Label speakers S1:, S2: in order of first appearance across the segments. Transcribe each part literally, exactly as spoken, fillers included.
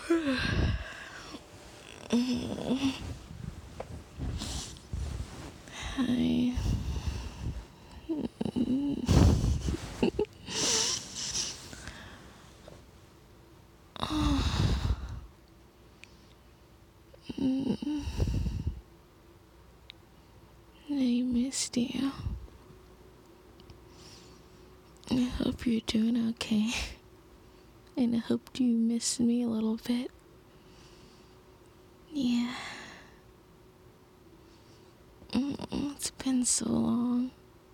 S1: Hi. I missed you. I hope you're doing okay. And I hope you missed me a little bit. Yeah. Mm, It's been so long.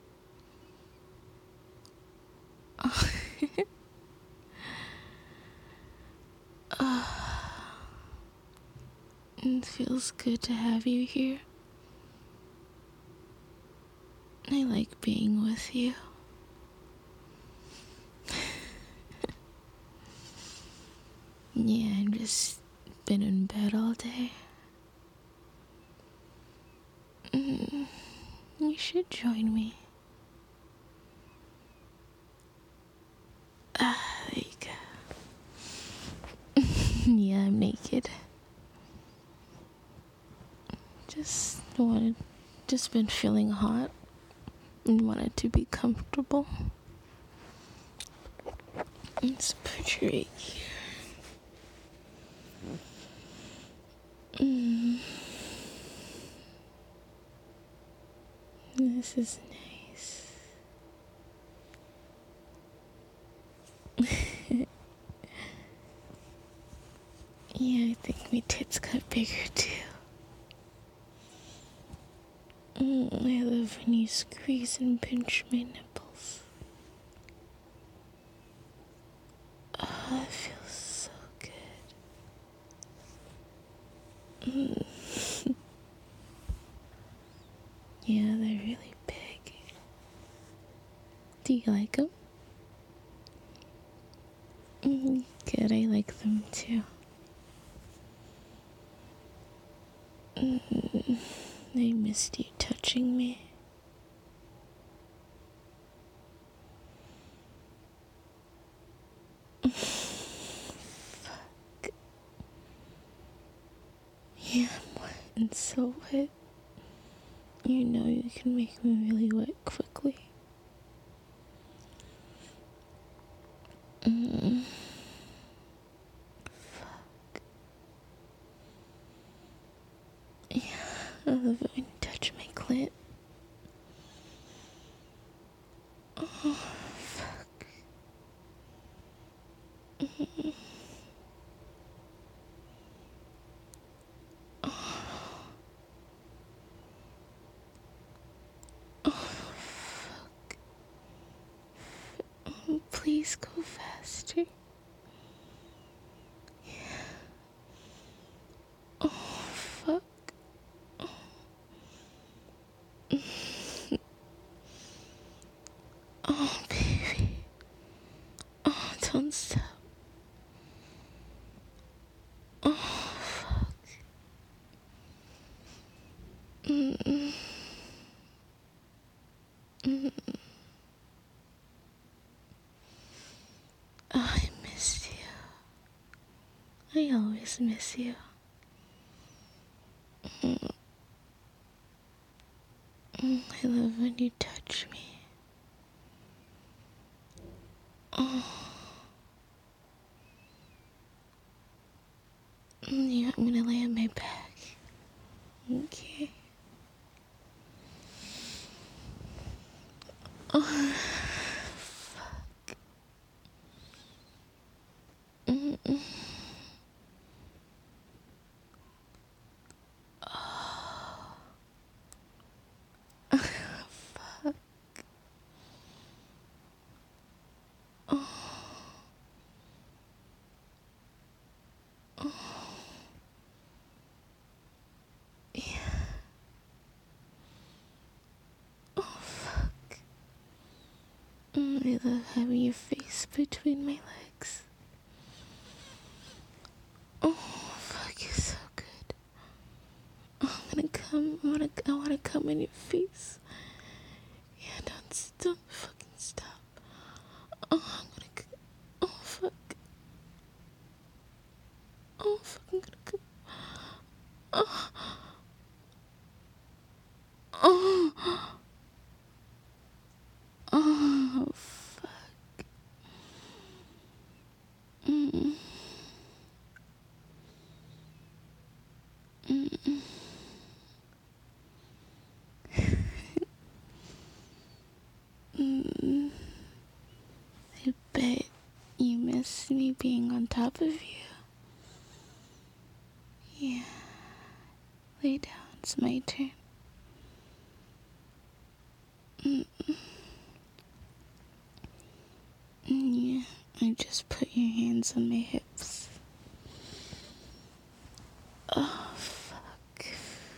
S1: It feels good to have you here. I like being with you. Yeah, I've just been in bed all day. Mm, you should join me. Ah, there you go. Yeah, I'm naked. Just wanted, just been feeling hot and wanted to be comfortable. Let's put you right here. Mm. This is nice. Yeah, I think my tits got bigger too. Mm, I love when you squeeze and pinch my nipples. Oh, that feels so good. Mm. Yeah, they're really big. Do you like them? Mm, good, I like them too. Mm, I missed you touching me. Fuck. Yeah, I'm wet and so wet. You know you can make me really wet quickly. Mm. Fuck. Yeah, I love it when you touch my clit. Oh, fuck. Mm. Oh. Oh, fuck. Oh, please go faster. Yeah. Oh, fuck. Oh, baby. Oh, don't stop. Oh, fuck. Mm-mm. Mm-mm. Oh, I missed you. I always miss you. Mm. Mm, I love when you touch me. Oh. Mm, yeah, I'm gonna lay on my back. Okay. Oh, fuck. Mm-mm. Oh. Fuck. Oh. Oh. Yeah. Oh, fuck. Mm, I love having your face between my legs. Oh, fuck, you're so good. Oh, I'm gonna come. I wanna, I wanna come in your face. Yeah, don't, don't fucking stop. Oh, I'm gonna, oh, fuck. Oh. fucking gonna come. Oh, oh, oh, fuck. Mm, mm, mm. I bet you miss me being on top of you. Yeah. Lay down. It's my turn. Mm, yeah. I just put your hands on my hips. Oh, fuck.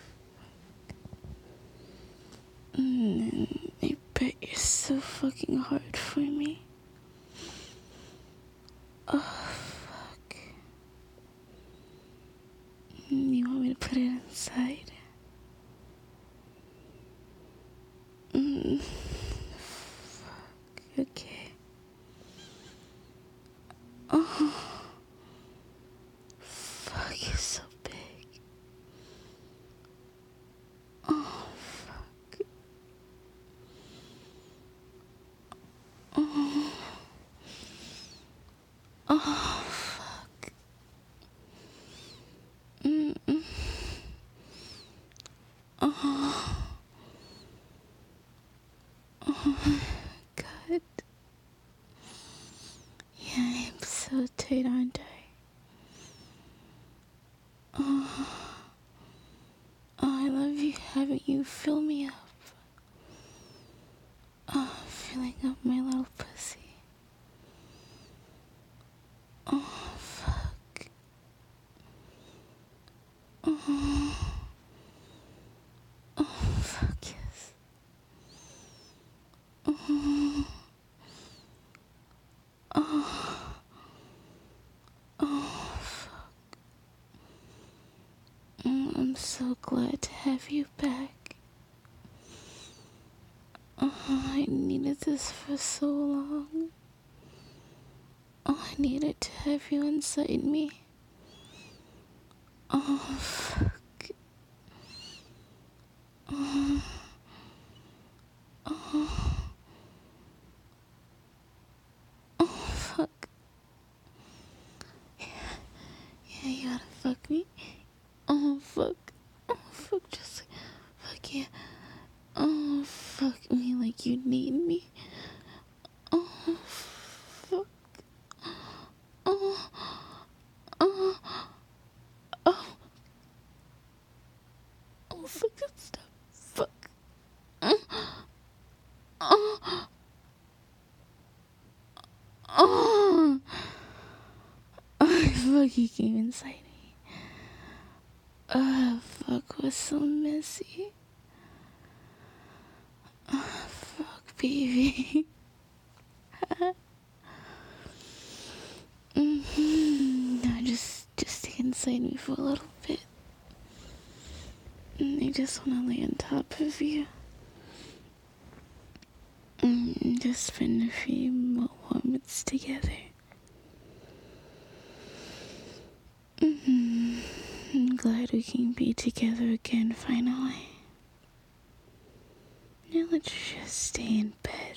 S1: Mm, I bet you're so fucking hard for me. Oh, fuck. Mm, you want me to put it inside? Mm, fuck. Okay. Oh, fuck, you're so big. Oh, fuck. Oh, oh, fuck. Mm-mm. Oh, oh, God. Yeah, I'm so tight, aren't I? Oh, oh, I love you having you fill me up. Oh, filling up my little pussy. Oh, fuck. Oh, oh, fuck yes. Oh, oh, oh, fuck. Oh, I'm so glad to have you back. Oh, I needed this for so long. Oh, I needed to have you inside me. Oh, fuck. Oh, oh, oh, fuck. Yeah, yeah, you gotta fuck me. Oh, fuck. Oh, fuck, just fuck yeah. Oh, fuck me like you need me. Oh, fuck. Oh, oh, oh. Oh, fuck, stop. Fuck. Oh, oh, oh. Oh, fuck, you came inside me. Oh, fuck, was so messy. Oh, fuck, baby. Mm-hmm. Now just, just stay inside me for a little bit. I just want to lay on top of you. Mm, just spend a few more moments together. Mm-hmm. I'm glad we can be together again finally. Now let's just stay in bed.